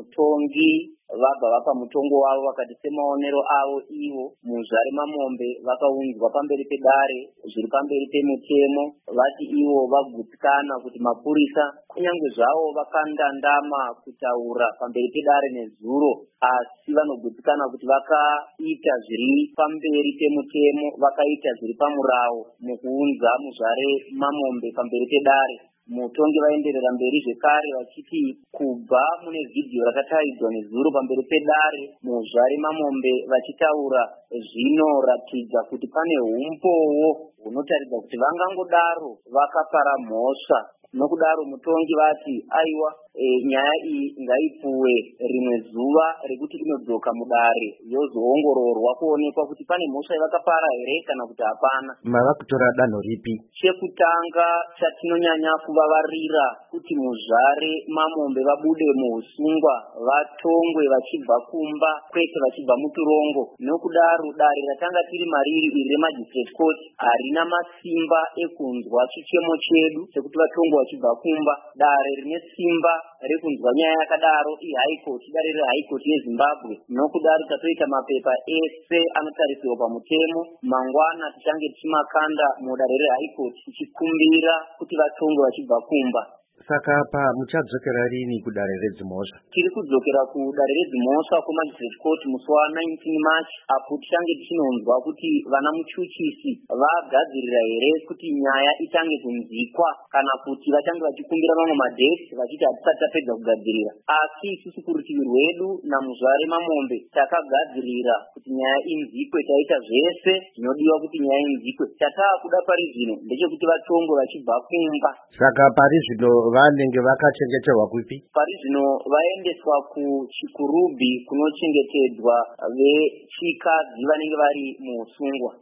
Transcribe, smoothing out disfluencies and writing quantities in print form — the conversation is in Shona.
mutongi vabva vapa mutongo wavo vakati semaonero avo ivo muzvare mamombe vakaunzwa pamberi pedare zviri pamberi pemutemo vati ivo vagutsikana kuti mapurisa kunyange zvavo vakandandama kutaura pamberi pedare nezuro asi vanogutsikana kuti vakaita zviri pamberi pemutemo vakaita zviri pamurao mukuunza muzvare mamombe pamberi pedare. Mutongi vaenderera mberi zvekare vachiti kubva mune vhidhiyo rakataridzwa nezuro pamberi pedare muzvare mamombe vachitaura zvinoratidza kuti pane umbowo hunotaridza kuti vangangodaro vakapara mhosva. Nokudaro mutongi vati aiwa nyaya iyi ngaipuwe rimwe zuva rekuti inodzoka mudare yozoongororwa kuonekwa kuti pane mhosva yavakapara here kana kuti hapana. Mava kutora danho ripi? Chekutanga chatinonyanya kuvavarira kuti muzvare mamombe vabude muusungwa vatongwe vachibva kumba kwete vachibva muturongo. Nokudaro dare ratanga tiri mariri iri remagistrate court harina masimba ekunzwa chichemo chedu sekuti vatongwe vachibva kumba. Dare rine simba rekunzwa nyaya yakadaro ihigh court, dare rehigh court yeZimbabwe. Nokudaro tatoita mapepa ese anotarisirwa pamutemo. Mangwana tichange tichimakanda mudare rehigh court tichikumbira kuti vatongwe vachibva kumba. Saka apa muchadzokera rini kudare redzimhosva? Tiri kudzokera kudare redzimhosva kumagistrate court musi wa19 March apo tichange tichinonzwa kuti vana muchuchisi vagadzirira here kuti nyaya ichange kunzikwa kana kuti vachange vachikumbira mamwe madhesi vachiti hatisati tapedza kugadzirira. Asi isusu kurutivi rwedu namuzvare mamombe takagadzirira kuti nyaya inzikwe. Taita zvese zvinodiwa kuti nyaya inzikwe. Chataakuda pari zvino ndechekuti vatongwe vachibva kumba. Saka pari zvino vanenge vakachengeterwa kupi? Pari zvino vaendeswa kuchikurubhi kunochengetedzwa vechikadzi vanenge vari muusungwa.